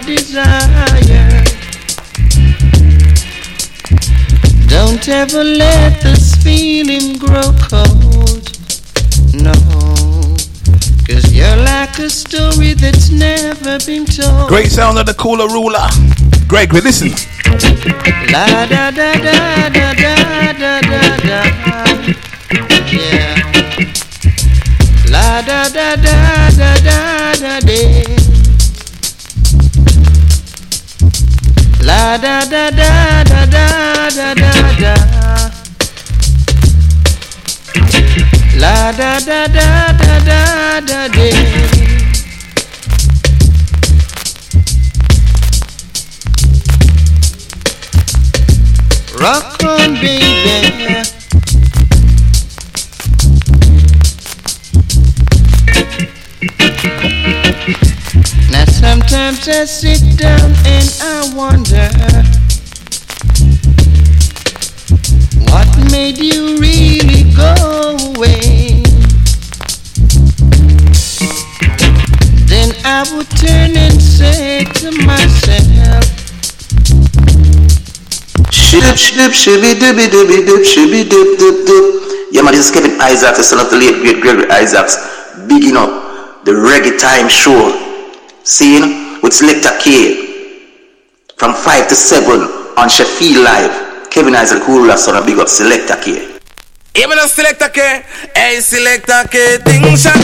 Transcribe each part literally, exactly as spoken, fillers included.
desire. Don't ever let this feeling grow cold. No, cause you're like a story that's never been told. Great sound of the cooler ruler. Gregory, listen. La da da da da da da da da. Yeah. La da da da da da da da. La da da da da da da da da. La da da da da da da da. Rock on, baby. Now sometimes I sit down and I wonder, what made you really go away? Then I would turn and say to myself, Shib shib shibby dibby dibby dip shibby dip dip dip. Yeah man, this is Kevin Isaacs, the son of the late great Gregory Isaacs, bigging up the Reggae Time Show. Seeing with Selector K from five to seven on Sheffield Live. Kevin Isaac, who will son of big up Selector K. Even a Selector K, hey Selector K, thing shot.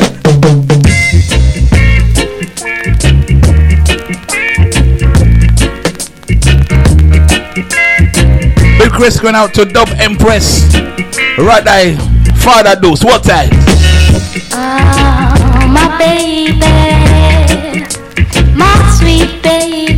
Big Chris going out to Dub Empress. Right eye, Father Dose, what time? Oh, my baby, my sweet baby.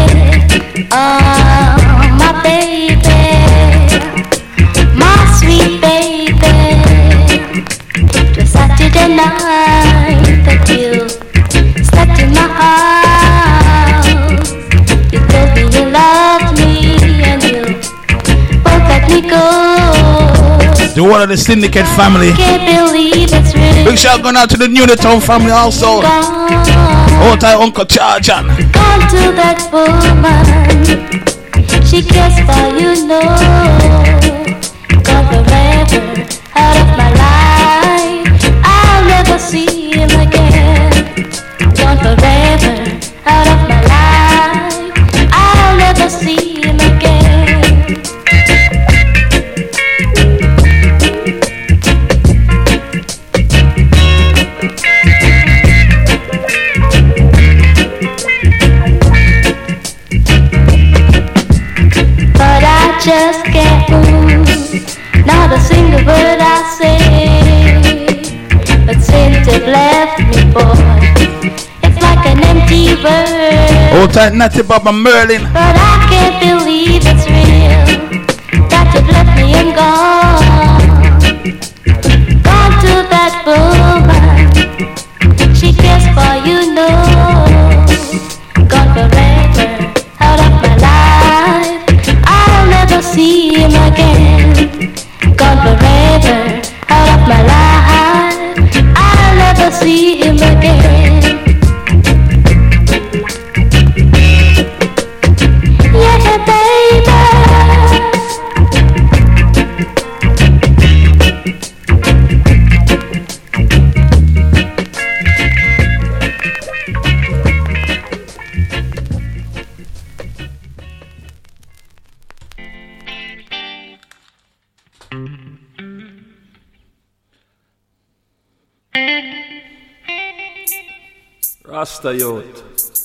Oh, my baby, my sweet baby. It was Saturday night that you stepped in my house. You told me you loved me and you won't let me go. The one of the Syndicate family. Can't believe it's real. Big shout going out to the Unitown family also. Old time Uncle Charjan. Gone to that woman. She cares for you, no. Gone forever out of my life. I'll never see him again. Gone forever out of my life. I'll never see him again. Just can't move, not a single word I say. But since it left me, boy, it's like an empty word. Old tight Natty Bob and Merlin. But I can't believe it's real, that you've left me and gone. Gone to that woman, she cares for you, no. Gone forever, out of my life. I'll never see him again. Gone forever, out of my life. I'll never see him again. Yeah, baby. Rasta youth.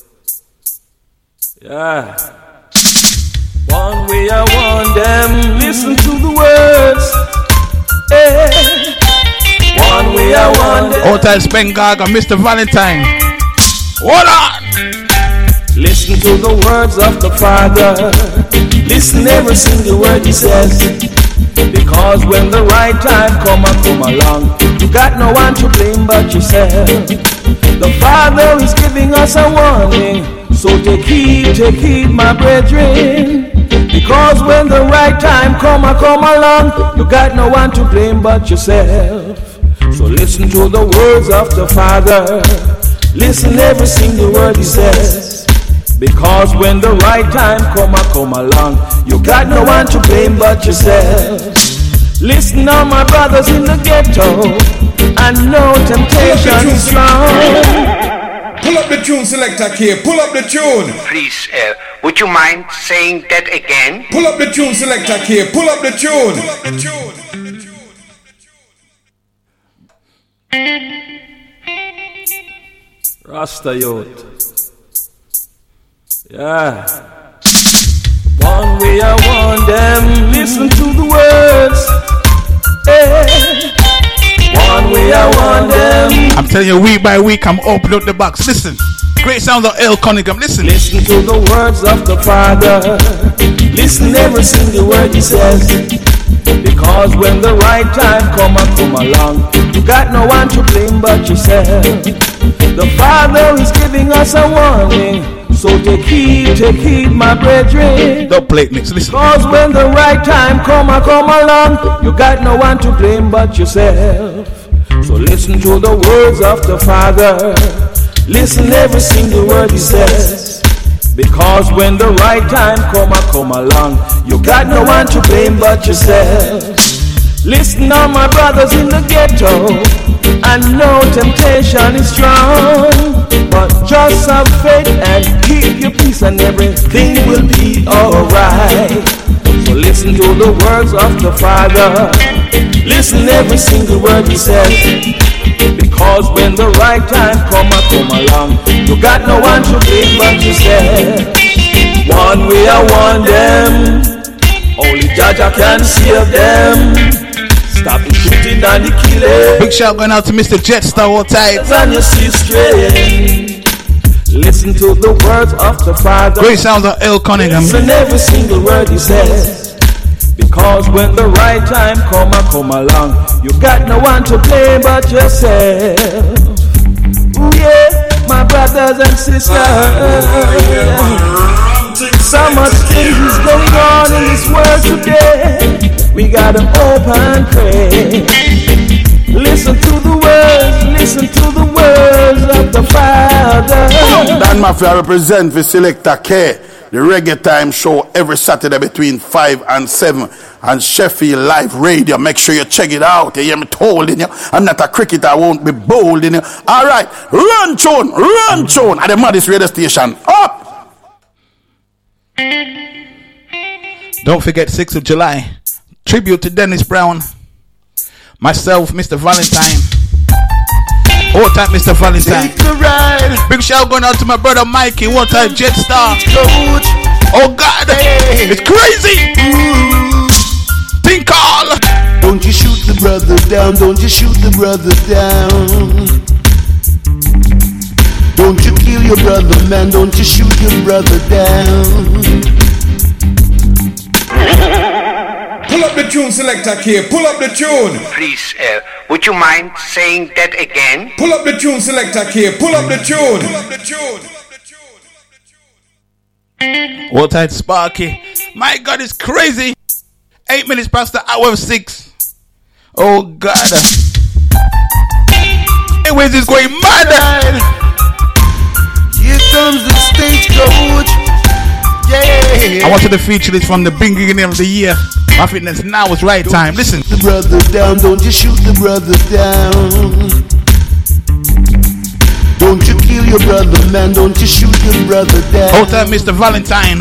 Yeah. One way I want them, listen to the words. Hey. One way I want them. Old time Spen Gaga, Mister Valentine. What on? Listen to the words of the Father. Listen every single word he says. Because when the right time come and come along, you got no one to blame but yourself. The Father is giving us a warning, so take heed, take heed, my brethren. Because when the right time come and come along, you got no one to blame but yourself. So listen to the words of the Father. Listen every single word he says. Because when the right time come, I come along, you got no one to blame but yourself. Listen now, my brothers in the ghetto, I know temptation is strong. Pull up the tune, Selector K. Pull up the tune. Please, uh, would you mind saying that again? Pull up the tune, Selector K. Pull up the tune. Pull up the tune. Rasta youth. Yeah. One way I want them, listen to the words. Hey. One way I want them. I'm telling you, week by week, I'm opening up the box. Listen, great sounds of L. Cunningham. Listen. Listen to the words of the Father. Listen every single word he says. Because when the right time come and come along, you got no one to blame but yourself. The Father is giving us a warning, so take heed, take heed, my brethren. Don't play it, mix. Listen. Because when the right time come and come along, you got no one to blame but yourself. So listen to the words of the Father. Listen every single word he says. Because when the right time come and come along, you got no one to blame but yourself. Listen now, my brothers in the ghetto, I know temptation is strong, but just have faith and keep your peace and everything will be alright. So listen to the words of the Father. Listen every single word he says. Because when the right time come and come along, you got no one to blame but yourself. One way I want them, only Jaja can save them. Stop the shooting and the killing. Big shout going out to Mister Jetstar, all tight. And you see straight. Listen to the words of the Father. Great sounds of L. Cunningham. Listen every single word he says. Because when the right time come and come along, you got no one to blame but yourself. Ooh yeah, my brothers and sisters. So much things is going on in this world today. We gotta hope and pray. Listen to the words, listen to the words of the Father. Dan Mafia represent for Selector K, the Reggae Time show every Saturday between five and seven on Sheffield Live Radio. Make sure you check it out. You hear me told in you. I'm not a cricketer, I won't be bold in you. Alright, run tune, run tune at the Maddis radio station. Up! Don't forget sixth of July. Tribute to Dennis Brown. Myself, Mister Valentine. All time, Mister Valentine. Big shout going out to my brother Mikey. All time, Jetstar. Oh God, it's crazy. Think all. Don't you shoot the brother down. Don't you shoot the brother down. Don't you kill your brother, man. Don't you shoot your brother down. Pull up the tune, Selector K. Pull up the tune. Please, uh, would you mind saying that again? Pull up the tune, Selector K. Pull up the tune. Pull up the tune. All tight, Sparky. My God, it's crazy. Eight minutes past the hour of six. Oh God. Anyways, it's going mad. Here comes the stagecoach. Yeah. I wanted to feature this from the beginning of the year. My fitness now is right time. Listen. The brother down, don't you shoot the brother down. Don't you kill your brother, man. Don't you shoot your brother down. Hold time, Mister Valentine.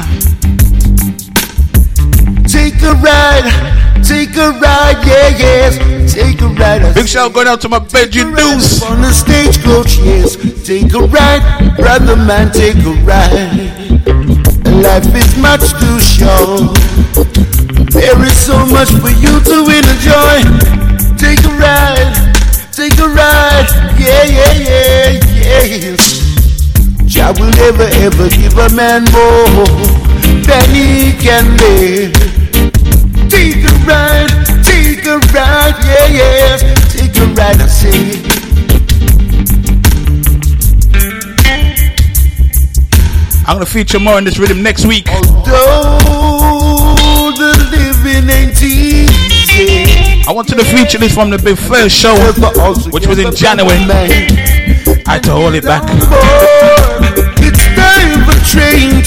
Take a ride, take a ride, yeah, yes. Take a ride. Big shout going out to my bedroom dudes on the stagecoach, yes. Take a ride, brother man, take a ride. Life is much too short. There is so much for you to enjoy. Take a ride, take a ride, yeah, yeah, yeah, yes. Jah will never ever give a man more than he can live. Take a ride, take a ride, yeah, yes. Take a ride, I say. I'm gonna feature more in this rhythm next week. Although the living ain't easy, I wanted to feature this from the big first show, which was in January. I had to hold it back. It's time for training.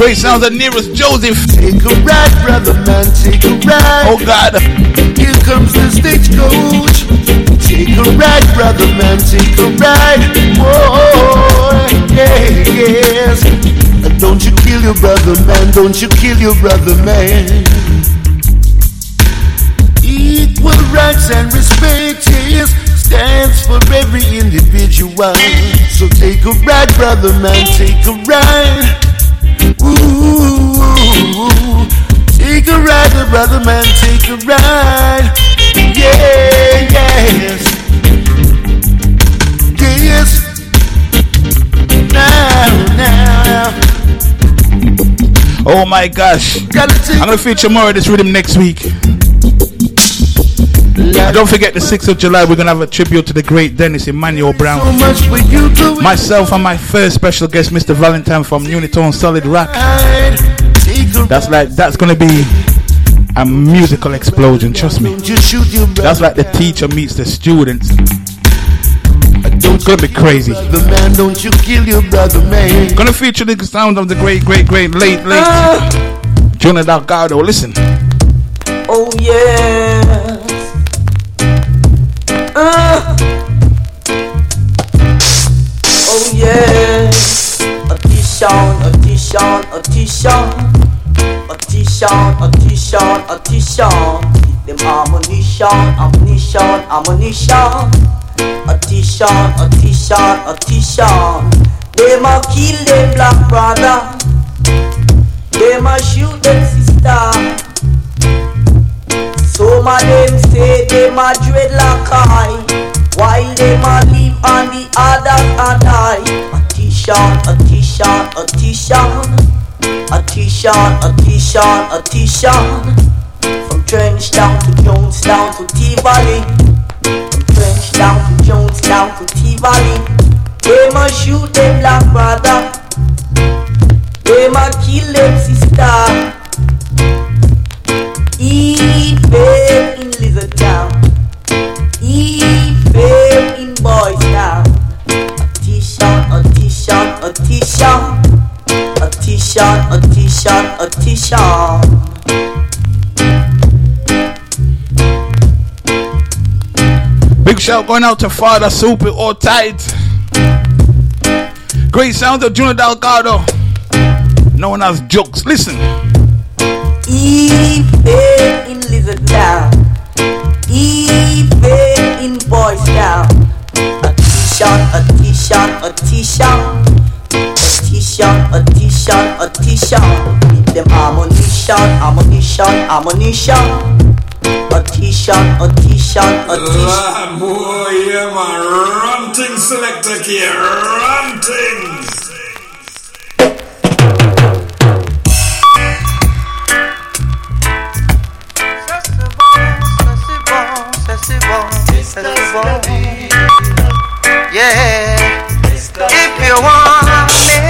Great sounds of nearest Joseph. Take a ride, brother man, take a ride. Oh God. Here comes the stagecoach. Take a ride, brother man, take a ride. Oh, yeah, yes. Don't you kill your brother man, don't you kill your brother man. Equal rights and respect, yes, stands for every individual. So take a ride, brother man, take a ride. Ooh, take a ride, brother man, take a ride. Yeah, yes, yes. Now, now. Oh my gosh. I'm gonna feature more of this rhythm next week. And don't forget the sixth of July, we're going to have a tribute to the great Dennis Emmanuel Brown. So much for you to Myself and my first special guest, Mister Valentine from Unitone Solid Rock. That's like, that's going to be a musical explosion, trust me. That's like the teacher meets the students. It's going to be crazy. Man, don't you kill your brother, man. Going to feature the sound of the great, great, great, late, late uh, Jonah Delgado. Listen. Oh, yeah. Uh, oh yeah, a T-shirt, a T-shirt, a T-shirt, a T-shirt, a T-shirt, a T-shirt. Them ammunition, ammunition, ammunition. A T-shirt, a T-shirt, a T-shirt. Them a kill them black brother. Them a shoot them sister. Some of them say them a dreadlock eye, while them a live on the other and I. A T-shirt, a T-shirt, a T-shirt, a T-shirt, a T-shirt, a T-shirt. From Trenchtown to Jonestown to T-Valley. From Trenchtown to Jonestown to T-Valley. Them a shoot them black brother. Them a kill them sister. Eat fail in Lizard Town. Eat fail in Boys Town. A T-shirt, a T-shirt, a T-shirt. A T-shirt, a T-shirt, a T-shirt. Big shout going out to Father Super or Tight. Great sound of Junior Delgado, known as Jokes. Listen. Eat fail in Lizard Town. Eat fail in Boys Town. A T-shirt, a T-shirt, a T-shirt. A T-shirt, a T-shirt, a T-shirt. With them ammunition, ammunition, ammunition. A T-shirt, a T-shirt, a T-shirt. Ah, boy, yeah, man. Ranting selector here. Ranting. Yeah, if you want me,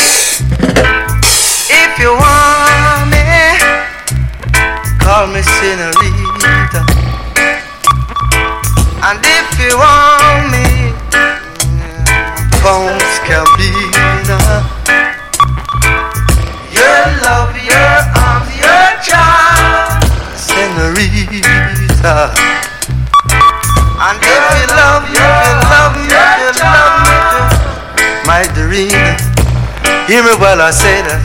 if you want me, call me Senorita. And if you want me, Bones Cabina. Your love, your arms, your child, Senorita. And if you love, you, if you love, you, if you love me, my Doreen, hear me while I say that.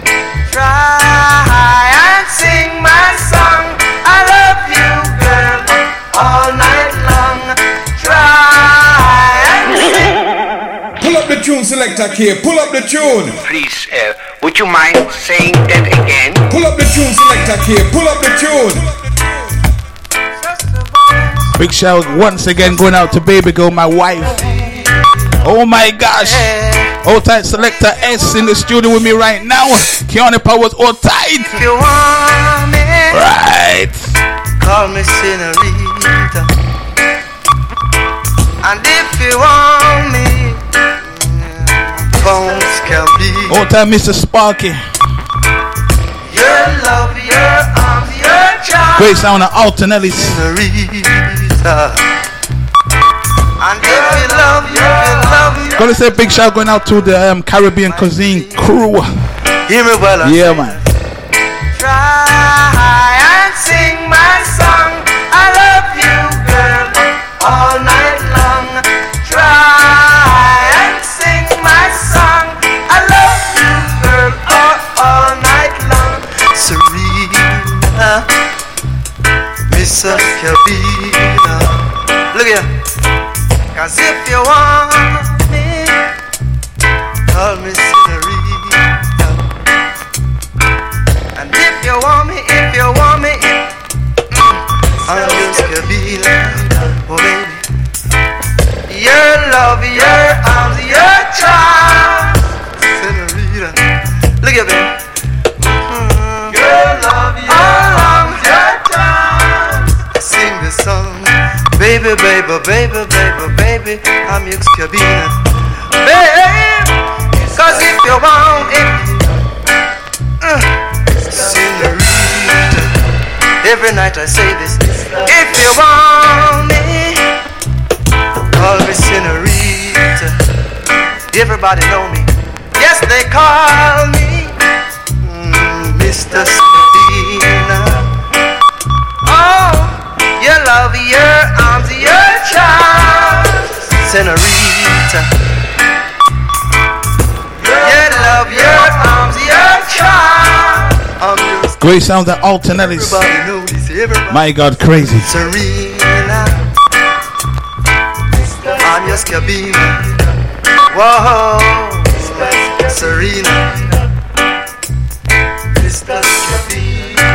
Try and sing my song. I love you, girl, all night long. Try and sing. Pull up the tune, selector K. Pull up the tune. Please, uh, would you mind saying that again? Pull up the tune, selector K. Pull up the tune. Big shout once again going out to baby girl, my wife. Oh my gosh. All tight selector S in the studio with me right now. Keanu Powers, all tight. If you want me, right. Call me Senorita. And if you want me, Bones Cabina. All time Mister Sparky. Your love, your arms, your child. Great sound of Altonellis. Senorita. And if you love, you, if you love, you. Gonna say big shout going out to the um, Caribbean Cuisine crew. Hear me well. I Yeah, say. man. Try and sing my song. I love you, girl, all night long. Try and sing my song. I love you, girl, all, all night long. Serena, Miss Cabina. Look here. Cause if you want me, Call me Senorita. and if you want me, if you want me, if I'm just Cabina. Oh, baby. your love, your arms, your charm. Senorita. Look here, baby. Your love, your arms, your charm. Sing this song. Baby, baby, baby, baby, baby. I'm your Cabina. Babe, cause if you want it, Uh, Senorita. Every night I say this. if you want me, Call me Senorita. Everybody know me. yes, they call me. Mm, Mister Sabina. Oh, your love, your arms, your charm. Senorita. Your love, your arms, your charm. I'm just Great sounds of Altonellis. everybody know this. Everybody. My God, crazy. Serena. I'm your Cabina. Whoa. Serena. Mister Cabina.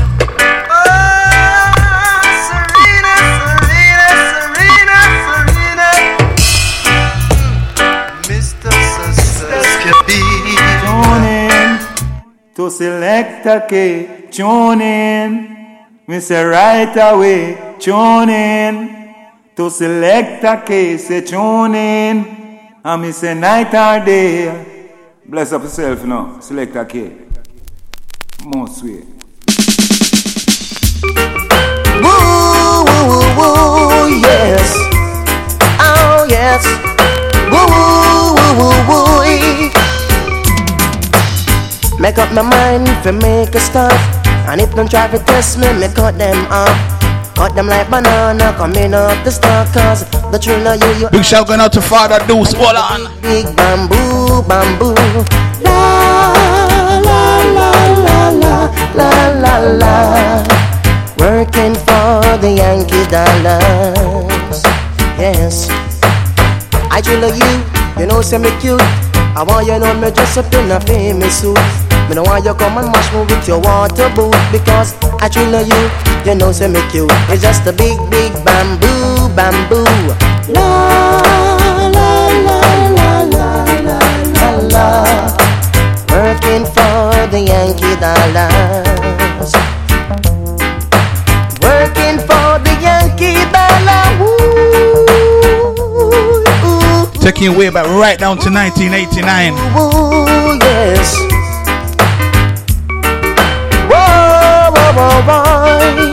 Oh, Serena, Serena, Serena, Serena. Mister Cabina. Tune in to Selector K. Tune in. We say right away. Tune in to Selector K. Say tune in. And me say night or day. Bless up yourself now. Selector K. Most way. Woo, woo, woo, woo, yes. Oh, yes. Woo, woo, woo, woo, woo. Make up my mind if make a start. And if them try to test me, me cut them off. Cut them like banana coming up the stalk. Cause the thrill of you, you Big shout going out to Father Deuce. Hold on. big bamboo, bamboo. La, la, la, la, la, la, la, la. Working for the Yankee dollars. Yes. I drill you, you know, say me cute. I want you know me dress up in a famous suit. Me no want you come and mash me with your water boot. Because I drill you, you know, say me cute. It's just a big, big bamboo, bamboo. La, la, la, la, la, la, la, la. Working for the Yankee dollars. Working for the Yankee dollar. Woo, Taking you way back right down to nineteen eighty-nine. woo, yes. Whoa, whoa, whoa, whoa.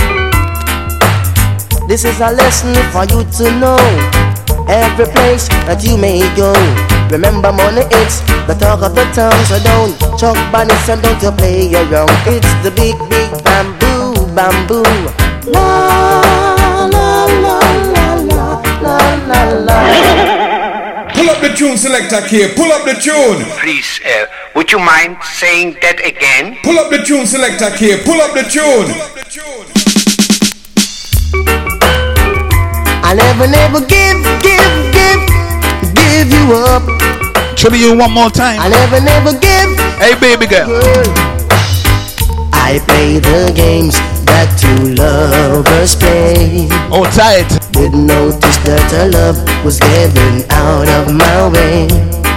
This is a lesson for you to know. Every place that you may go, remember money it's the talk of the town. So don't chuck banners and don't you play around. It's the big, big bamboo, bamboo. La, la, la, la, la, la, la, la. Pull up the tune, Selector K. Pull up the tune. Please, uh, would you mind saying that again? Pull up the tune, Selector K. Pull up the tune. I never, never give, give, give, give you up. Trouble you one more time. I never, never give. Hey, baby girl. I play the games that two lovers play. Oh, tight. Didn't notice that her love was getting out of my way.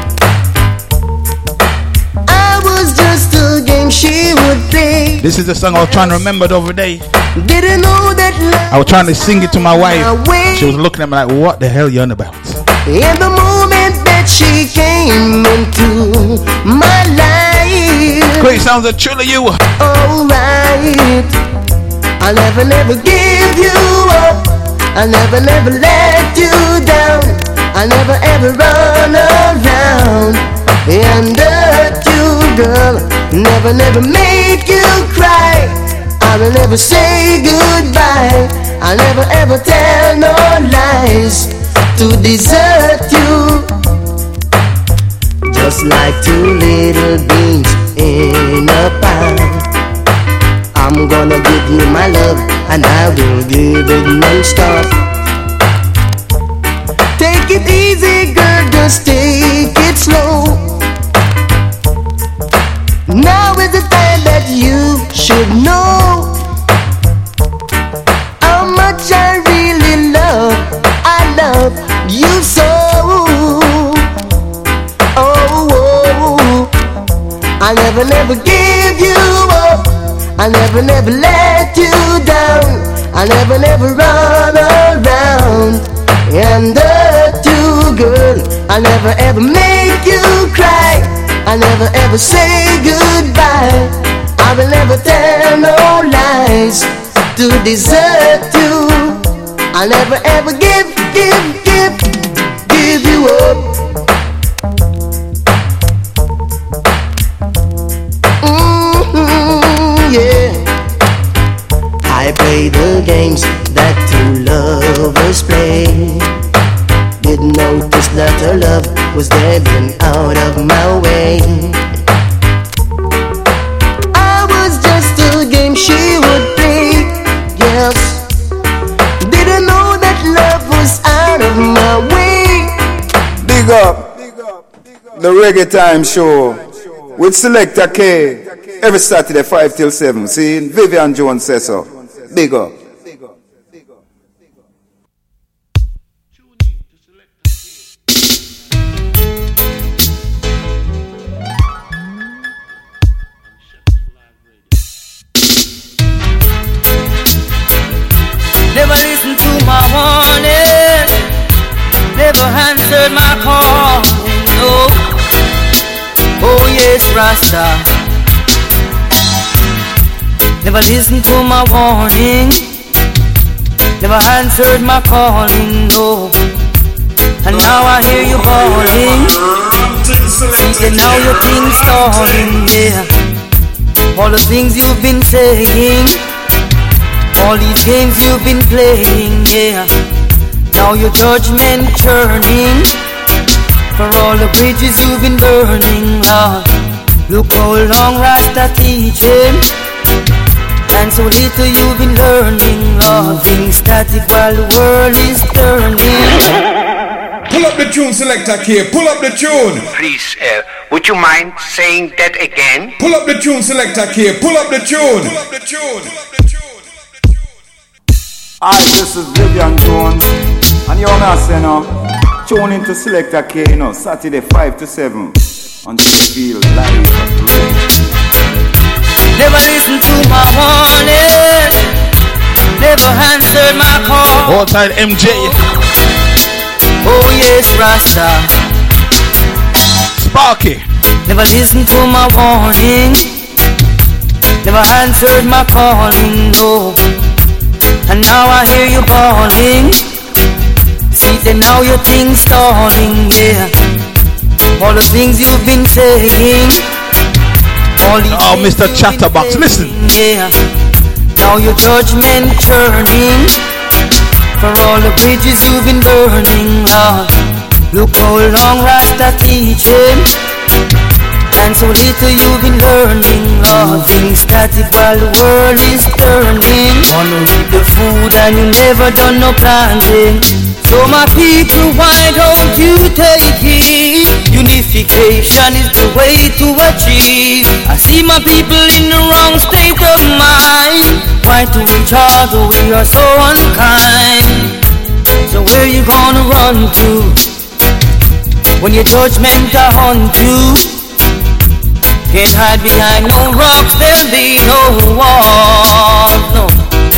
I was just a game she would play. This is the song I was trying to remember the other day. Didn't know that love. I was trying to sing it to my wife. She was looking at me like, what the hell you on about? In the moment that she came into my life. Great sounds of truly you. Alright. I'll never, never give you up. I'll never, never let you down. I'll never ever run around and hurt you, girl. never, never make you cry. I will never say goodbye. I'll never ever tell no lies to desert you. Just like two little beans in a pan, I'm gonna give you my love, and I will give it non-stop. Take it easy, girl, just take it slow. Now is the time that you should know how much I really love, I love you so. Oh, oh, I'll never, never give you up. I'll never, never let you down. I'll never, never run around and hurt you, girl. I'll never, ever make you cry. I'll never, ever say goodbye. I will never tell no lies to desert you. I'll never, ever give, give, give, give you up. Mm-hmm, yeah. I play the games that two lovers play. Didn't notice that her love was getting out of my way. I was just a game she would play, yes. Didn't know that love was out of my way. Big up the Reggae Time Show with Selector K every Saturday five till seven. See, Vivian Jones says so. Big up. Never listen to my warning, never answered my call, no. Oh yes, Rasta. Never listen to my warning, never answered my calling, no. And now I hear you bawling, see now your things stalling, yeah. All the things you've been saying, all these games you've been playing, yeah. Now your judgment churning for all the bridges you've been burning, Lord. Look how long Rasta teaching, and so little you've been learning, Lord. Things static while the world is turning. Pull up the tune, Selector K. Pull up the tune. Please, uh, would you mind saying that again? Pull up the tune, Selector K. Pull up the tune. Pull up the tune. Hi, this is Vivian Jones, and you're not saying no. Tune into Selector K, you know, Saturday five to seven on Sheffield Live Radio. Never listen to my warning, never answered my call. All time M J. Oh yes, Rasta. Sparky. Never listen to my warning, never answered my calling, no. And now I hear you bawling, see that now your things stalling, yeah. All the things you've been saying, all these oh, Mister Chatterbox, listen. Yeah. Now your judgment churning for all the bridges you've been burning, Lord. Look how long Rasta teaching, and so little you've been learning, Lord. Things static while the world is turning. Wanna eat the food and you never done no planting. So my people, why don't you take it? Unification is the way to achieve. I see my people in the wrong state of mind. Why to each other we are so unkind? So where you gonna run to when your judgment are on you? Can't hide behind no rocks, there'll be no walls, no.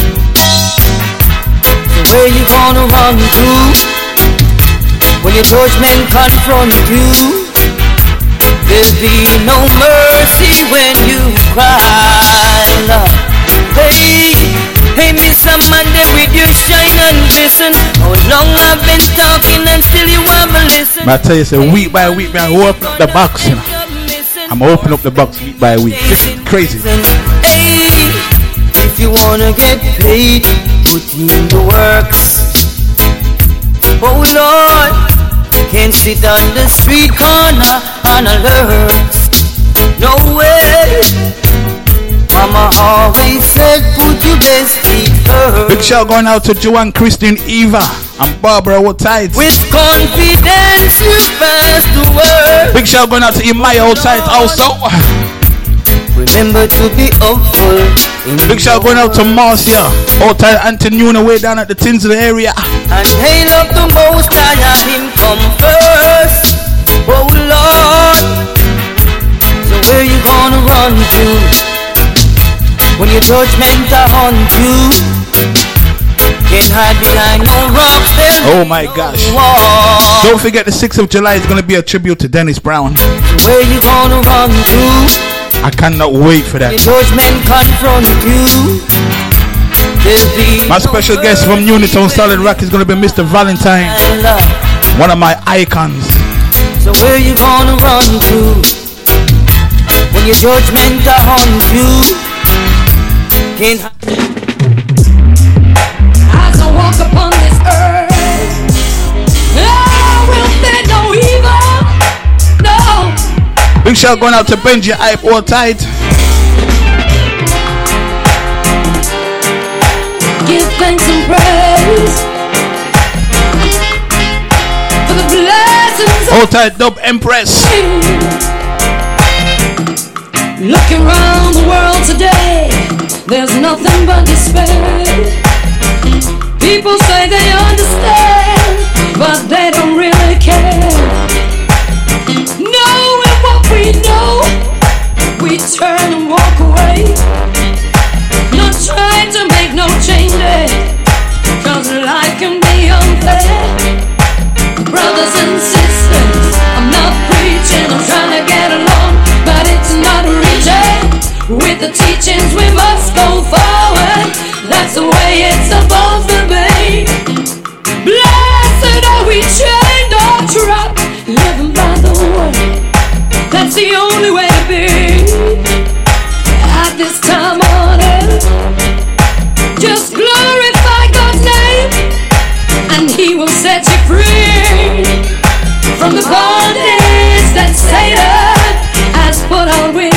So where you gonna run to when your judgment confront you? There'll be no mercy when you cry, Lord. Hey, hey, Miss Amanda, with your shine and glisten. How long I've been talking and still you haven't listened. I tell you, say week by week, man, open up the box, you know. I'm opening up the box week by week. This is crazy. Hey, if you wanna get paid, put in the works. Oh Lord, can't sit on the street corner on alert. No way. Mama always said, put your best feet first. Big shout going out to Joanne, Christine, Eva, and Barbara Outside. With confidence you pass the word. Big shout going out to Imaya Outside also. Remember to be hopeful. Big shout going out to Marcia Outside, Antonina way down at the Tinsley area. And hail up the most high and him come first. Oh Lord, so where you gonna run to when your judgment are on you? Can't hide behind no rocks. Oh my gosh. Wall. Don't forget the sixth of July is going to be a tribute to Dennis Brown. Where you gonna run to? I cannot wait for that. Your judgment confront you. My special guest from Unitown Solid Rock is going to be Mister Valentine, one of my icons. So where you gonna run to when your judgment are on you? Can't as I walk upon this earth, I will fear no evil. No. Big shout going out to Benji Hype all tight. Give thanks and praise for the blessings. All tight, Dub Empress. Looking around the world today, there's nothing but despair. People say they understand, but they don't really care. Knowing what we know, we turn and walk away. Not trying to make no changes, cause life can be unfair. Brothers and sisters, I'm not preaching, I'm trying to get along, but it's not reaching. With the teachings we must go forward. That's the way it's supposed to be. Blessed are we chained or trapped, living by the word. That's the only way to be at this time on earth. Just glorify God's name and He will set you free from the bondage that Satan has put on we.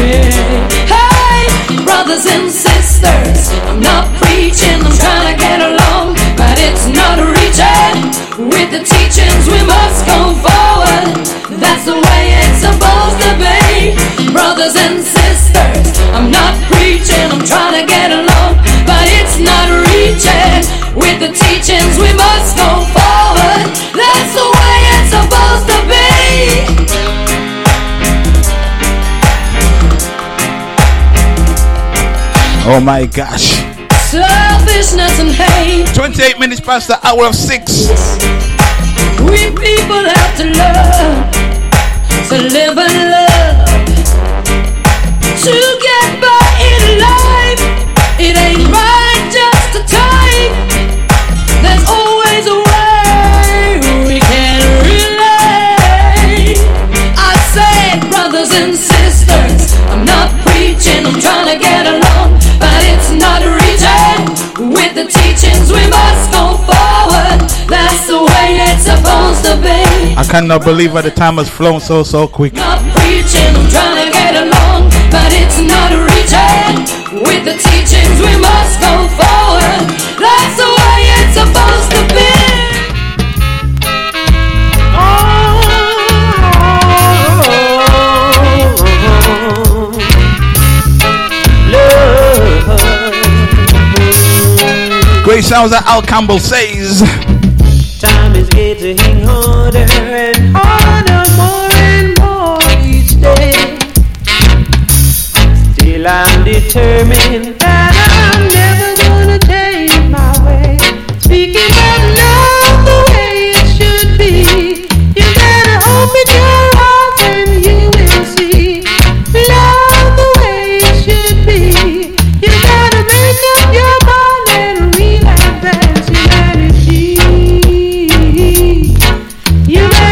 Brothers and sisters, I'm not preaching, I'm trying to get along, but it's not reaching. With the teachings we must go forward. That's the way it's supposed to be. Brothers and sisters, I'm not preaching, I'm trying to get along, but it's not reaching. With the teachings we must go forward. That's the way it's supposed to be. Oh my gosh. Selfishness and hate. twenty-eight minutes past the hour of six. We people have to learn to live and love, to get by in life. It ain't right just to type. There's always a way we can relate. I say, brothers and sisters, I'm not preaching, I'm trying to get along, but it's not reaching. With the teachings we must go forward. That's the way it's supposed to be. I cannot believe that the time has flown so so quick. Not preaching, I'm trying to get along, but it's not reaching. With the teachings we must go forward. That's the way it's supposed to be. Great sounds that Al Campbell says. Time is getting harder and harder, more and more each day. Still I'm determined that I'm never gonna change my way. Speaking of love the way it should be, you gotta open your heart and you will see love the way it should be. You gotta make up your mind and realize that humanity. You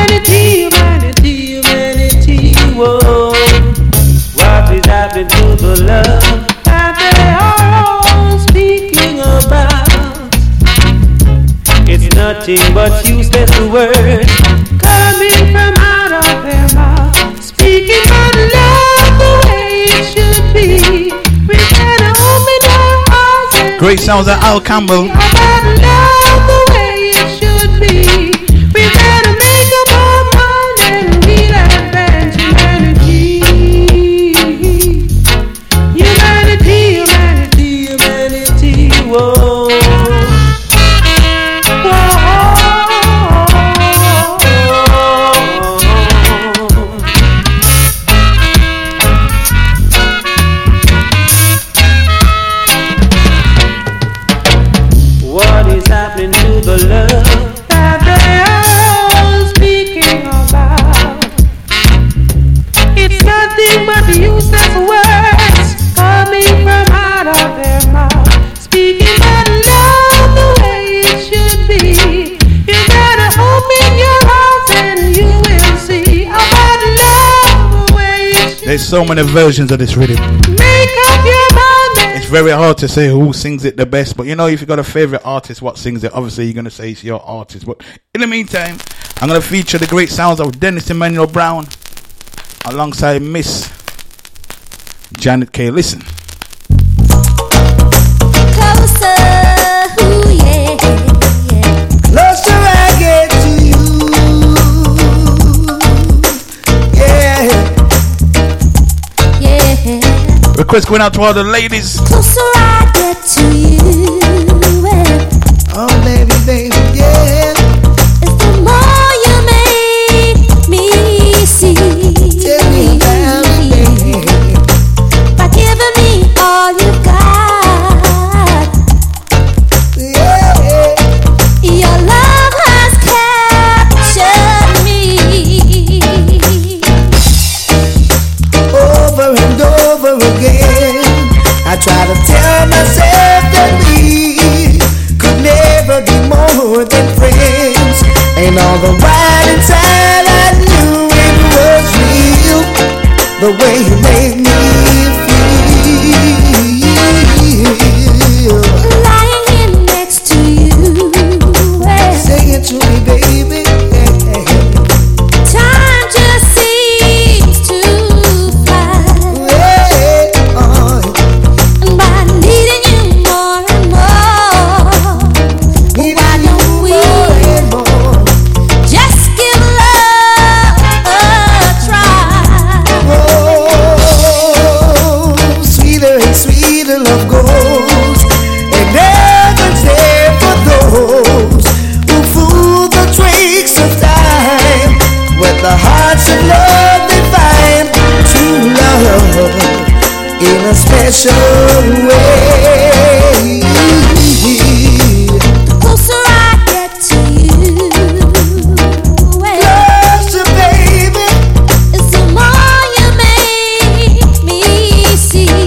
Great sounds of Al Campbell. About love the way it should be. We gotta make up our mind and lead advance humanity. Humanity, humanity, humanity, whoa. The love that they are speaking about, it's nothing but useless words coming from out of their mouth. Speaking about love the way it should be. You gotta open your heart and you will see about love the way it should be. There's so many versions of this rhythm. Make up your mind. It's very hard to say who sings it the best, but you know, if you got a favorite artist what sings it, obviously you're gonna say it's your artist. But in the meantime, I'm gonna feature the great sounds of Dennis Emmanuel Brown alongside Miss Janet Kay. Listen. Closer, ooh, yeah, yeah. Closer I get to you, yeah, yeah. Request going out to all the ladies. Closer I get to you, yeah. Oh baby, baby, yeah. It's the more you make me see. Tell me about it, baby. By giving me all you got, yeah. Your love has captured me. Over and over again, I try to tell myself that we could never be more than friends. And all the while inside I knew it was real, the way you made me feel. Lying here next to you, yeah. Say it to me, baby, yeah. Time just seems to fly, Yeah, oh. and by needing you more and more, Need why you don't we more and more. just give love a try? Oh, sweeter and sweeter love goes, and heaven's there for those who fool the tricks of time. With the hearts of love they find true love in a special way. The closer I get to you, yeah. Closer, baby. It's the more you make me see.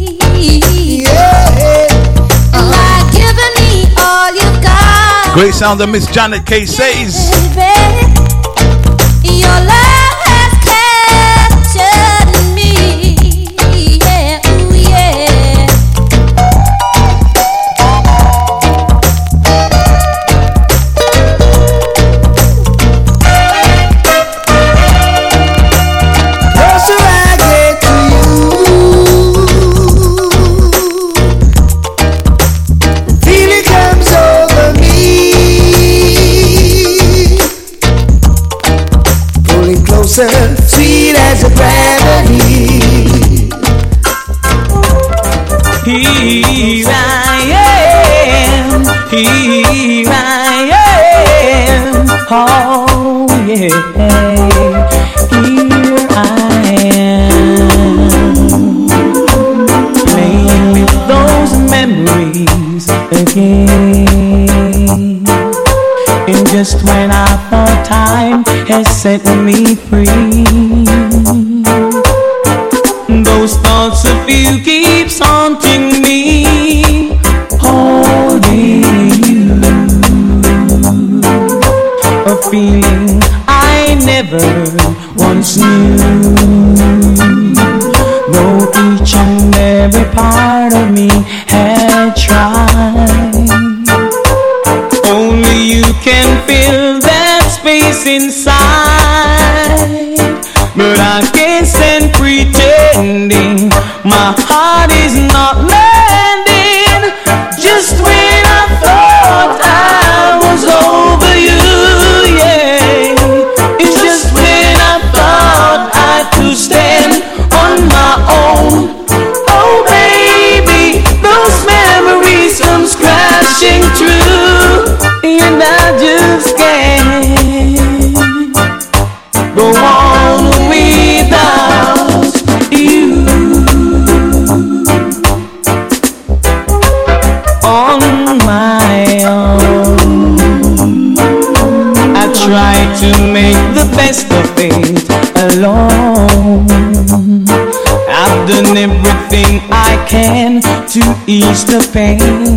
Yeah. And by giving me all you got, Great sounds of Miss Janet Kay says. baby, your love has captured me. Yeah, ooh, yeah. Closer I get to you, the feeling comes over me, pulling closer, sweet as a gravity. Here I am, here I am, oh yeah, here I am, playing with those memories again, and just when I thought time has set me free, those thoughts of you keeps haunting me, holding you, a feeling I never once knew, though each and every part of me had tried. Only you can fill that space inside, but I can't stand pretending my heart is not landing. wait alone. I've done everything I can to ease the pain,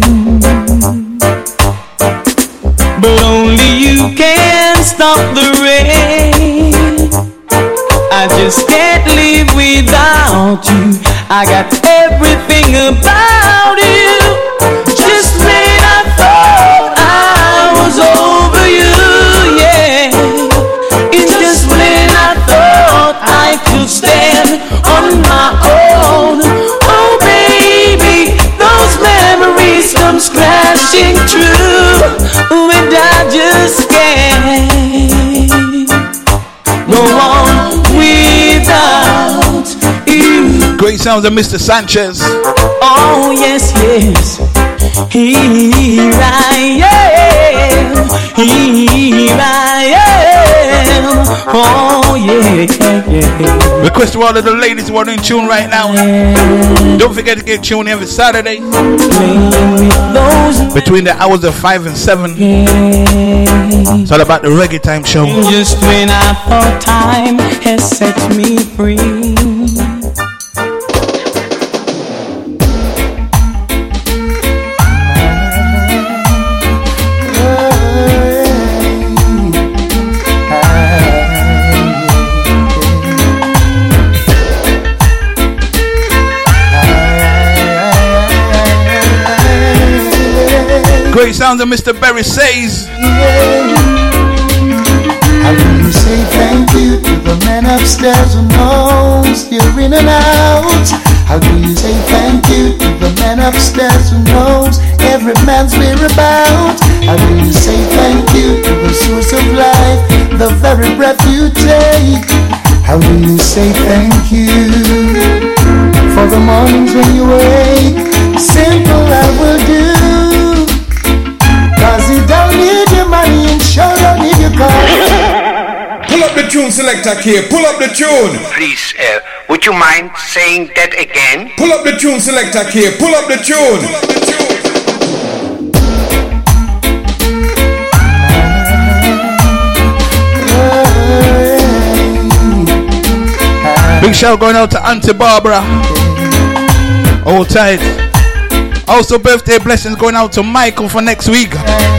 but only you can stop the rain. I just can't live without you. I got everything about you. Just when I thought I was over you, yeah. It's just when I thought I could stand on my own. Oh baby, those memories come crashing through, and I just can't go on without you. Great sounds of Mister Sanchez. Oh yes, yes. Here I am. Here I am. Oh yeah, yeah. Request to all of the ladies who are in tune right now. Don't forget to get tuned every Saturday between the hours of five and seven. It's all about the Reggae Time Show. Just when I thought time has set me free. Great sounds of Mister Barry Says. How do you say thank you to the man upstairs who knows you're in and out? How do you say thank you to the man upstairs who knows every man's whereabouts? How do you say thank you to the source of life, the very breath you take? How do you say thank you for the mornings when you wake? Simple I will do. Cause you don't need your money and sure don't need your car. Pull up the tune, Selector K. Pull up the tune. Please, uh, would you mind saying that again? Pull up the tune, Selector K. Pull up the tune. Pull up the tune. Big shout going out to Auntie Barbara. Hold tight. Also birthday blessings going out to Michael for next week.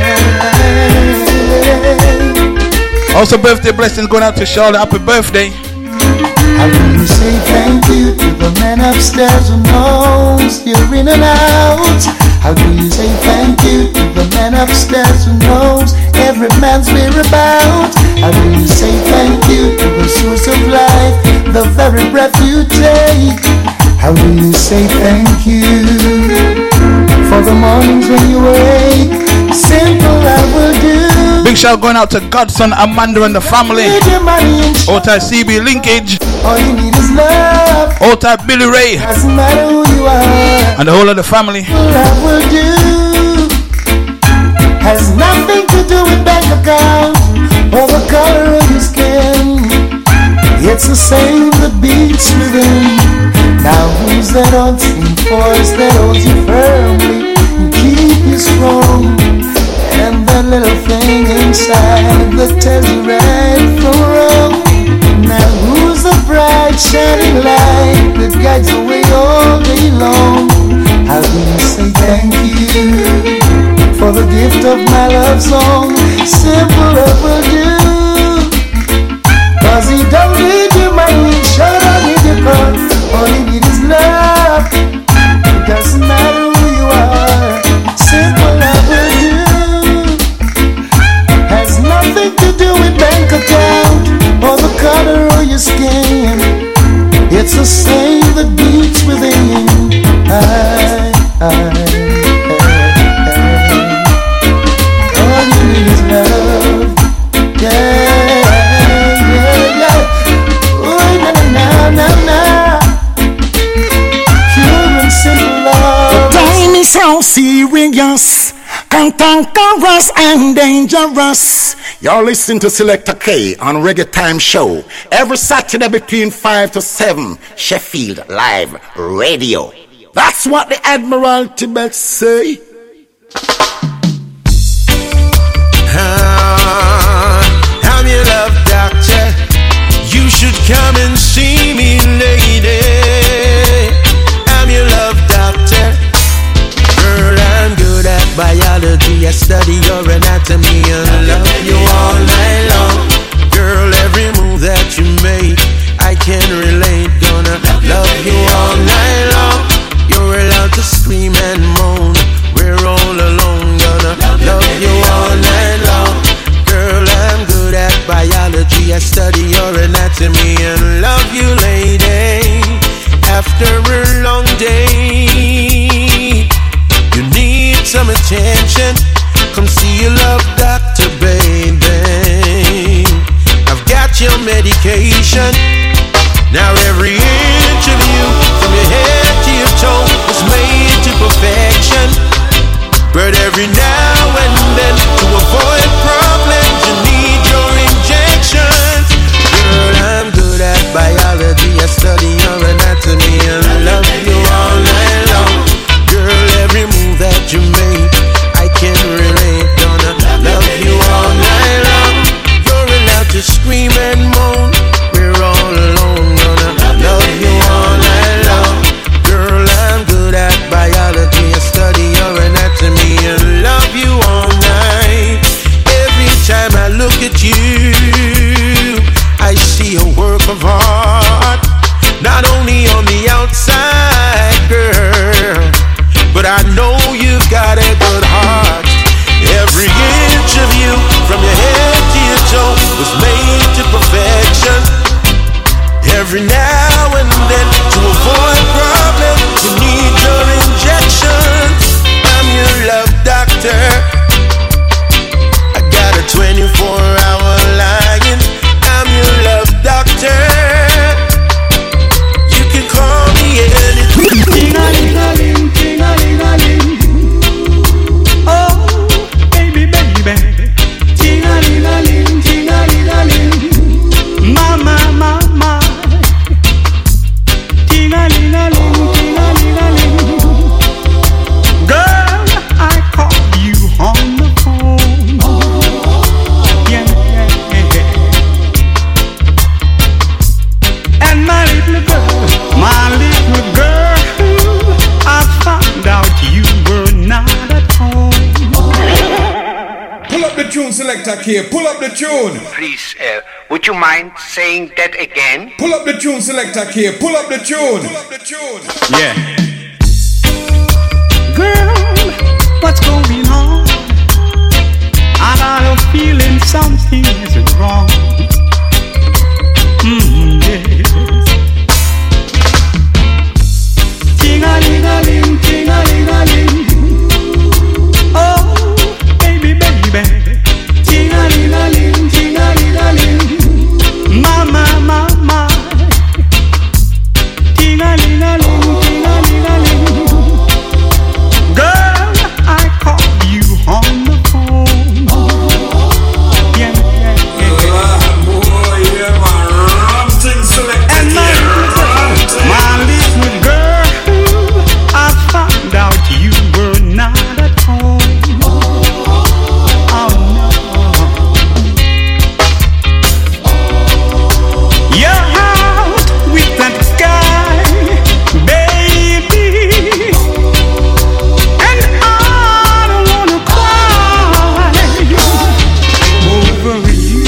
Also birthday blessings going out to Charlotte. Happy birthday. How do you say thank you to the man upstairs who knows you're in and out? How do you say thank you to the man upstairs who knows every man's whereabouts? How do you say thank you to the source of life, the very breath you take? How do you say thank you for the mornings when you wake? Simple I will do. Big shout going out to Godson, Amanda and the family. Ota C B Linkage. All you need is love. Ota Billy Ray. Doesn't matter who you are. And the whole of the family. All I will do has nothing to do with bank account or the color of your skin. It's the same that beats within. Now who's that unseen force that holds you firmly and keep you strong? And that little thing inside that tells you right from wrong. Now who's the bright shining light that guides the way all day long? How do you say thank you for the gift of my love song? Simple I will do. Cause he don't need your money, sure don't need your car. All you need is love. It doesn't matter who you are. Simple I will do. Has nothing to do with bank account or the color of your skin. It's the same that beats within. I, I, I. All you need is love. Yeah, yeah, yeah. Ooh, na na na na. Time is so serious, cantankerous and dangerous. You're listening to Selector K on Reggae Time Show every Saturday between five to seven. Sheffield Live Radio. That's what the Admiralty belt say. Ah, I'm your love doctor. come and see me, lady. I'm your love doctor. Girl, I'm good at biology. I study your anatomy and love you all night long. Girl, every move that you make, I can relate. Gonna love you all night long. You're allowed to scream and moan. We're all alone. Gonna love you all night long. Girl, I'm good at biology. I study your anatomy and love you, lady. After a long day, you need some attention. Come see your love doctor, baby. I've got your medication. Now every inch of you, from your head to your toe, was made to perfection. But every now and then, to avoid problems, you need your injections. Girl, I'm good at biology. I study your anatomy and love you all night long. Girl, every move that you make, I can relate. Gonna love you all night long. You're allowed to scream and moan. We're all alone. Gonna love you all night long. Girl, I'm good at biology. I study your anatomy and love you all night. Every time I look at you, I see a work of art. Not only on the outside, girl, but I know you've got a good heart. Every inch of you, from your head to your toe, was made to perfection. Every now and then, to avoid problems, you need your injections. I'm your love doctor. I got a twenty-four hour line. I'm your love doctor. You can call me anything. Ting-a-ling-a-ling, ting-a-ling-a-ling. Oh, baby, baby. Ting-a-ling-a-ling, ting-a-ling-a-ling. Mama, mama. Ting-a-ling-a-ling, ting-a-ling-a-ling. Girl, I call you on the phone. Yeah, yeah, yeah. And my little girl, my little girl, I found out you were not at home. Pull up the tune, Selector K. Pull up the tune. Please, uh, would you mind saying that again? Pull up the tune, Selector K. Pull up the tune. Pull up the tune. Yeah. Girl, what's going on? I got a feeling something is wrong. Mm, yes. Ting-a-ling-a-ling, ting-a-ling-a-ling. Oh, baby, baby. Ting-a-ling-a-ling, ting-a-ling-a-ling. Mama, mama. Ting-a-ling-a-ling, ting-a-ling-a-ling. Girl, I call you on the phone. Yeah, yeah, yeah. Ah, boy, yeah, my rum thing Selector And my K. little girl, my little girl, I found out you were not at home. Oh no. You're out with that guy, baby, and I don't wanna cry over you,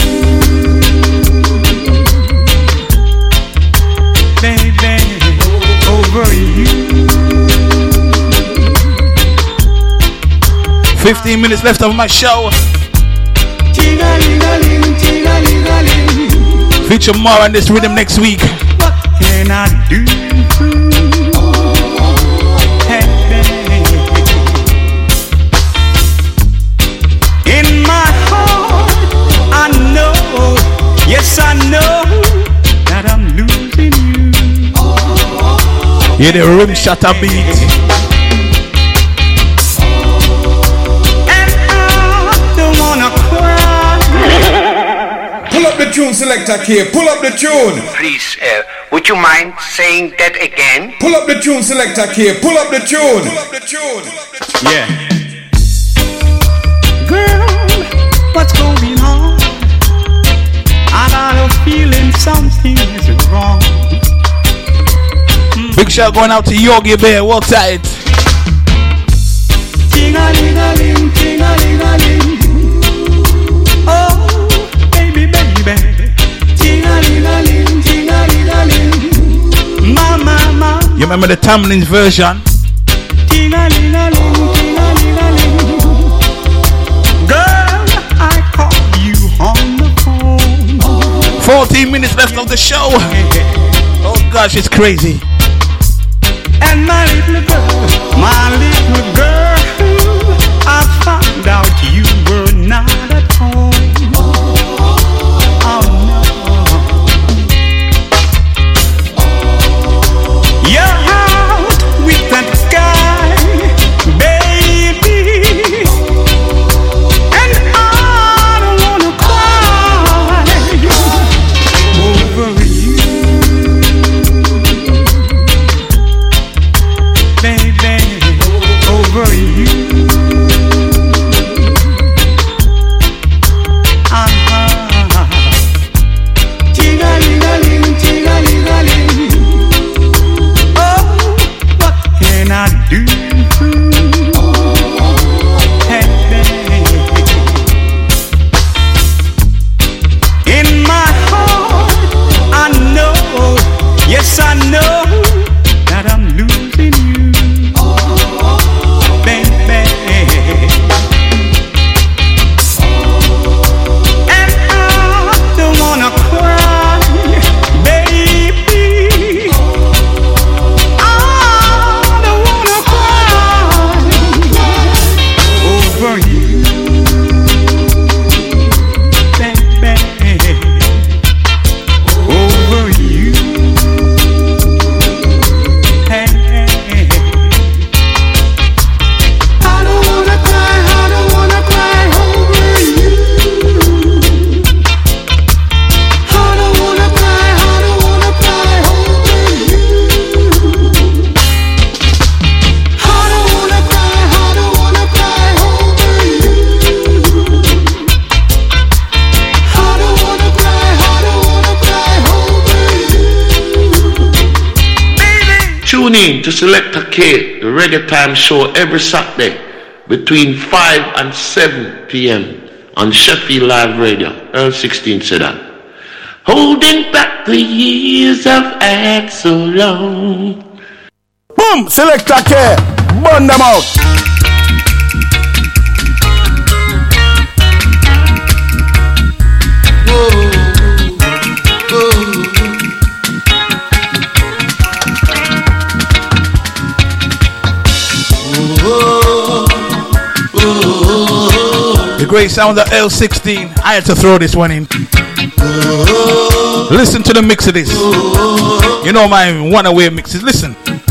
baby, over you. fifteen minutes left of my show. Ting-a-ling-a-ling, ting-a-ling-a-ling. Feature more on this rhythm next week. What can I do? Hey, baby. In my heart, I know, yes I know that I'm losing you. Yeah, the room shatter beat. And I don't wanna cry. Pull up the tune, Selector K. Pull up the tune. Please, uh, would you mind saying that again? Pull up the tune, Selector K. Pull up the tune. Pull up the tune. Yeah. Girl, what's going on? I got a feeling something is Big shout going out to Yogi Bear. Walk tight. Ting-a-ling-a-ling, ting-a-ling-a-ling. Oh, baby, baby. Ting-a-ling-a-ling, ting-a-ling-a-ling. Ma, ma, ma. You remember the Tamlin's version? Ting-a-ling-a-ling, ting-a-ling-a-ling. Girl, I call you on the phone. fourteen minutes left of the show. Oh gosh, it's crazy. And my little girl, my little girl, I found out you were not at home. Oh no. You're out with that guy, baby. And I don't wanna cry over you, baby, over you. Uh-huh. Ting-a-ling-a-ling, ting-a-ling-a-ling. Oh, what can I do? Hey, baby. In my heart, I know, yes, I know that I'm losing you, baby. And I don't wanna cry, baby. I don't wanna cry over you, baby, over you. Hey, I don't wanna cry, I don't wanna cry over you. I don't wanna cry, I don't wanna cry over you. I don't wanna cry, I don't wanna cry over you. I don't wanna cry, I don't wanna cry over you. Tune in to Selector K, the Reggae Time Show, every Saturday between five and seven p.m. on Sheffield Live Radio. Earl sixteen said that. Holding back the years I've had so long. Boom! Selector K, burn them out. The great sound of L sixteen. I had to throw this one in. Listen to the mix of this. You know my one-away mixes. Listen.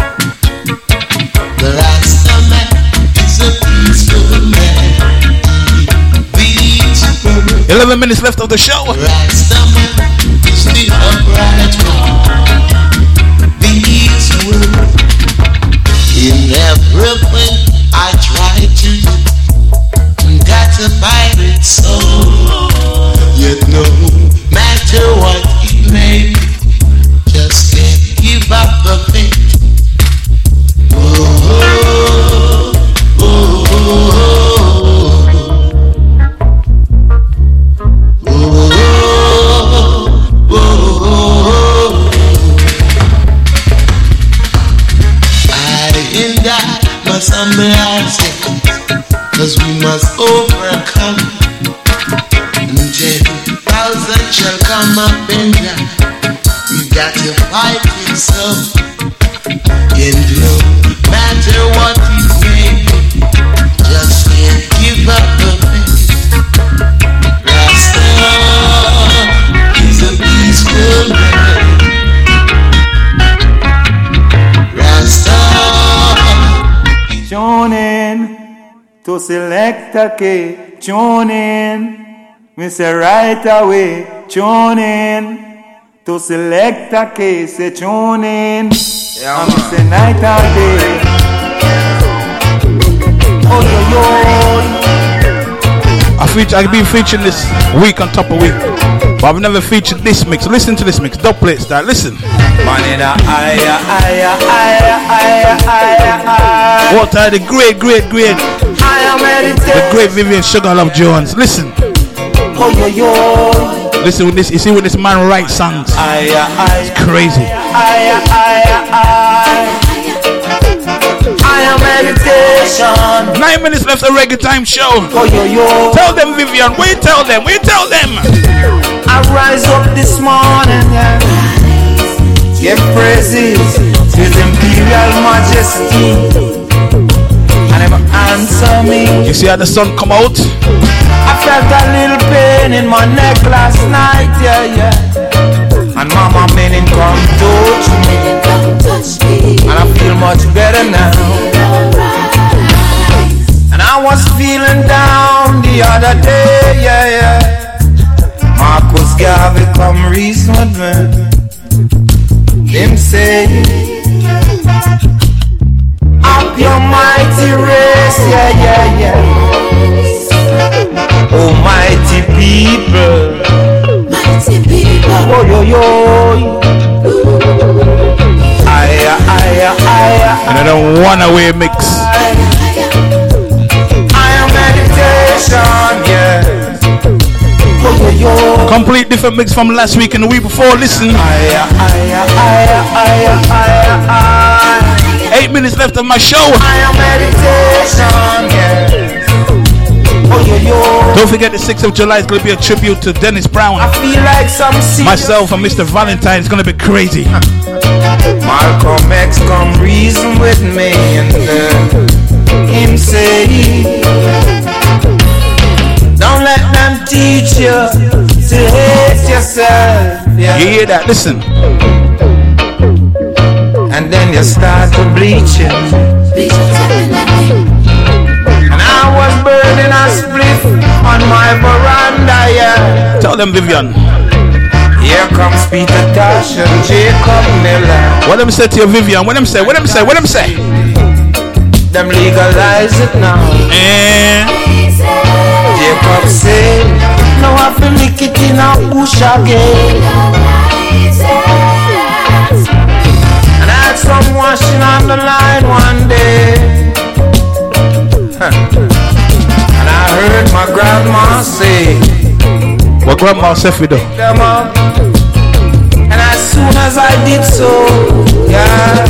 The Rasta man is a peaceful man. Peaceful. eleven minutes left of the show. Rasta man is the upright one. Peaceful. In everything I try to do, got to fight it so. Yet no matter what it may be, just can't give up the faith. Oh, oh, oh, oh, oh, oh, oh. I and I must humble ourselves, 'cause we must overcome. And ten thousand shall come up and down. We got to fight it so. And no matter what it may be, just can't give up the faith. Rasta is a peaceful man. Rasta. Tune in to Selector K. Tune in. We say right away. Tune in to Selector K. Say tune in. Yeah, and we say night and day. Oh, yo, yo. I feature, I've been featuring this week on top of week, but I've never featured this mix. Listen to this mix, dub plate style. Listen. What are the great, great, great, the great Vivian Sugar Love Jones? Listen. Listen with this. You see when this man writes songs, it's crazy. Meditation. Nine minutes left of Reggae Time show. Oh, yo, yo. Tell them, Vivian. We tell them. We tell them. I rise up this morning, yeah. Give praises to His Imperial Majesty, and Him answer me. You see how the sun come out? I felt a little pain in my neck last night, yeah, yeah. And Mama meaning come touch me, and I feel much better now. And I was feeling down the other day, yeah, yeah. Marcus Garvey come reason with me. Him say, up your mighty race, yeah, yeah, yeah. Oh, mighty people. Mighty people. Oh, yo, yo. Aya, aya, aya. And I don't want a way mix. Yeah. Oh, yo, yo. Complete different mix from last week and the week before. Listen. Aya, aya, aya, aya, aya, aya. Eight minutes left of my show. I am meditation, yeah. Oh, yo, yo. Don't forget the sixth of July is going to be a tribute to Dennis Brown. I feel like some myself and Mister Valentine is going to be crazy. Malcolm X come reason with me and uh, him say, don't let them teach you to hate yourself. Yeah. You hear that? Listen. And then you start to bleach it. And I was burning a spliff on my veranda, yeah. Tell them, Vivian. Here comes Peter Tosh and Jacob Miller. What them say to you, Vivian? What them say? What them say? What them say? Them legalize it now. Eh. Jacob say, no I feel lick it in a bush again. And I had some washing on the line one day. And I heard my grandma say, what grandma said for you? Them up. And as soon as I did so, yeah,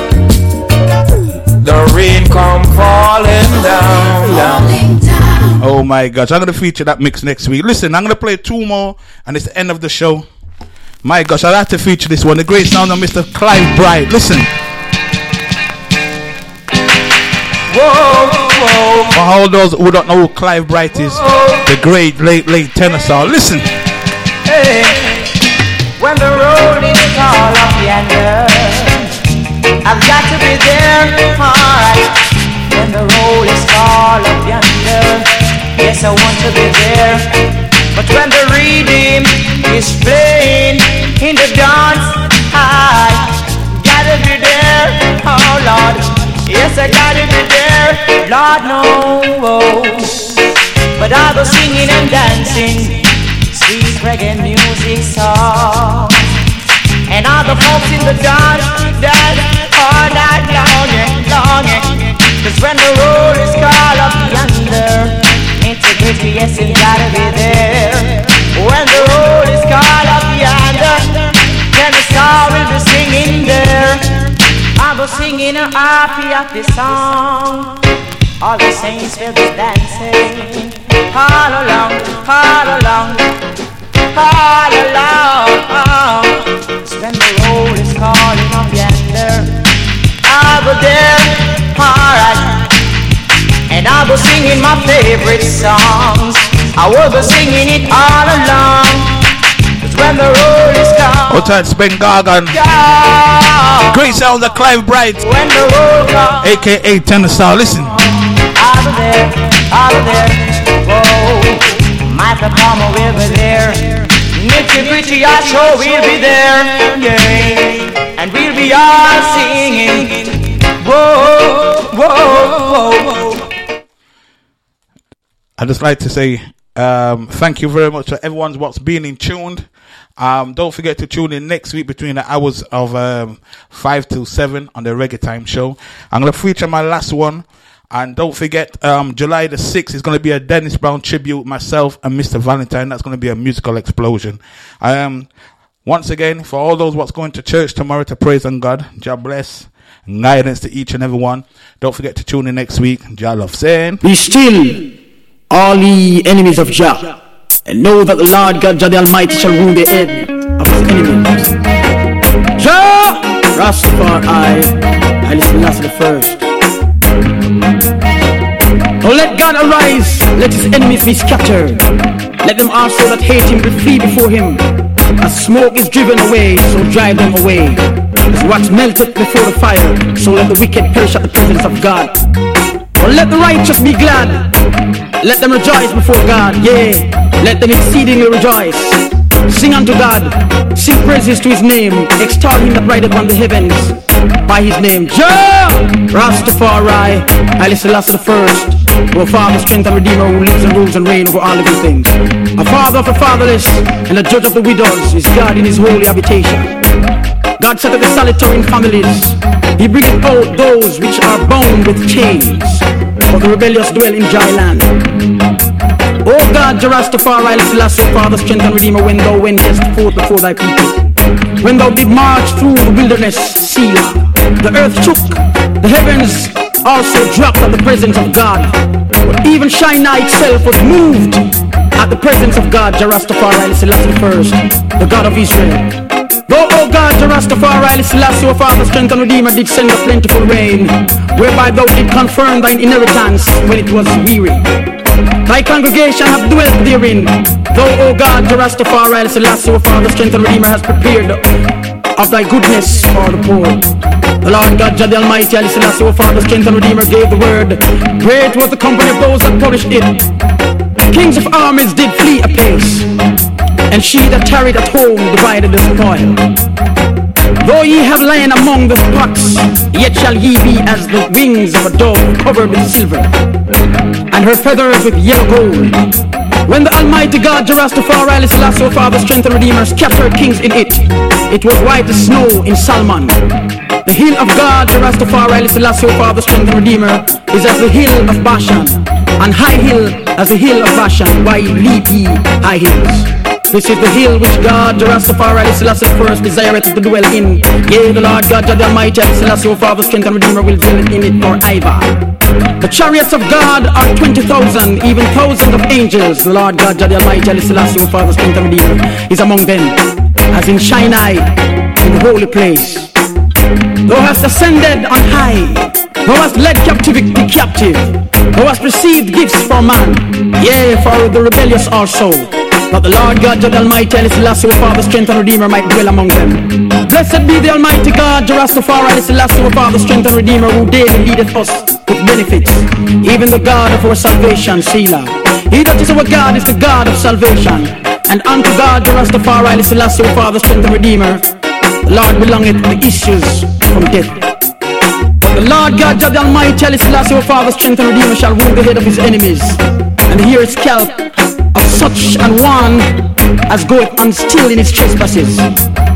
the rain come falling down, down. Oh my gosh, I'm going to feature that mix next week. Listen, I'm going to play two more and it's the end of the show. My gosh, I'd have to feature this one. The great sound of Mister Clive Bright. Listen. Whoa, whoa. For all those who don't know who Clive Bright is, whoa. The great late, late tenor sound. Listen. Hey, when the road is all up yonder, I've got to be there, alright. When the road is all up yonder, yes, I want to be there. But when the rhythm is playing in the dance, I gotta be there, oh Lord. Yes, I gotta be there, Lord knows. But I was singing and dancing sweet reggae music songs, and all the folks in the dance dance all night long, yeah, long, yeah. Cause when the road is called up yonder, integrity, yes, it gotta be there. When the road is called up yonder, then the star will be singing there. I was singing a happy, happy song. All the saints will be dancing all along, all along, all along. So when the road is calling up yonder, I'll be there, alright. And I'll be singing my favorite songs. I will be singing it all along. Cause when the road is gone, Old time Ben Gargan. gone, Great sound of Clive Bright, when the road comes, aka tenor sound. Listen. I'll be there, I'll be there. Whoa, Michael Palmer will be there. Nitty Gritty, I sure will be there. Yeah, and we'll be all singing. Whoa, whoa, whoa, whoa. I just like to say um, thank you very much to everyone what's been in tuned. Um, don't forget to tune in next week between the hours of um, five to seven on the Reggae Time Show. I'm going to feature my last one. And don't forget, um, July the sixth is going to be a Dennis Brown tribute, myself and Mister Valentine. That's going to be a musical explosion. Um, once again, for all those what's going to church tomorrow to praise on God, Jah bless and guidance to each and every one. Don't forget to tune in next week. Jah love saying, be still, all ye enemies of Jah, and know that the Lord God, Jah the Almighty, shall rule the head of his enemies. Jah, Rastafari, Haile Selassie the first. Oh, let God arise, let his enemies be scattered. Let them also that hate him be flee before him. As smoke is driven away, so drive them away. As wax melteth before the fire, so let the wicked perish at the presence of God. Oh, let the righteous be glad, let them rejoice before God. Yea, let them exceedingly rejoice. Sing unto God, sing praises to his name, extol him that rideth on the heavens by his name. Jah, Rastafari, Haile Selassie the first, our Father, strength and Redeemer, who lives and rules and reigns over all living things. A father of the fatherless and a judge of the widows is God in his holy habitation. God set up the solitary in families. He bringeth out those which are bound with chains, for the rebellious dwell in dry land. O God, Jah Rastafari, Haile Selassie, Father, strength and Redeemer, when thou wentest forth before thy people, when thou did march through the wilderness, Selah, the earth shook, the heavens also dropped at the presence of God. But even Shinar itself was moved at the presence of God, Jah Rastafari, Haile Selassie the first, the God of Israel. Though, O God, Jah Rastafari, Haile Selassie, our Father, strength and Redeemer, did send a plentiful rain, whereby thou did confirm thine inheritance when it was weary. Thy congregation hath dwelt therein. Though, O God, Jah Rastafari, Haile Selassie, our Father, strength and Redeemer, has prepared of thy goodness for the poor. The Lord God, Jah the Almighty, Haile Selassie, our Father, strength and Redeemer, gave the word. Great was the company of those that published it. Kings of armies did flee apace, and she that tarried at home divided the spoil. Though ye have lain among the pots, yet shall ye be as the wings of a dove covered with silver, and her feathers with yellow gold. When the Almighty God, Jah Rastafari, Haile Selassie, our Father, strength and Redeemer, scattered kings in it, it was white as snow in Salmon. The hill of God, Jah Rastafari, Haile Selassie, our Father, strength and Redeemer, is as the hill of Bashan, and high hill as the hill of Bashan. Why leap ye high hills? This is the hill which God, Jah Rastafari, Haile Selassie first desireth to dwell in. Yea, the Lord God, Jah the Almighty, Haile Selassie, our Father, strength and Redeemer, will dwell in it forever. The chariots of God are twenty thousand, even thousands of angels. The Lord God, Jah the Almighty, Haile Selassie, our Father, strength and Redeemer, is among them, as in Shinar, in the holy place. Thou hast ascended on high, thou hast led captivity captive, thou hast received gifts for man, yea, for the rebellious also, that the Lord God, Jah the Almighty, Haile Selassie, our Father, strength and Redeemer, might dwell among them. Blessed be the Almighty God, Jah Rastafari, Haile Selassie, our Father, strength and Redeemer, who daily leadeth us with benefits, even the God of our salvation, Selah. He that is our God is the God of salvation, and unto God, Jah Rastafari, Haile Selassie, our Father, strength and Redeemer, the Lord belongeth the issues from death. But the Lord God, Jah the Almighty, Haile Selassie, our Father, strength and Redeemer, shall wound the head of his enemies, and hear his scalp of such an one as goeth unstill in his trespasses.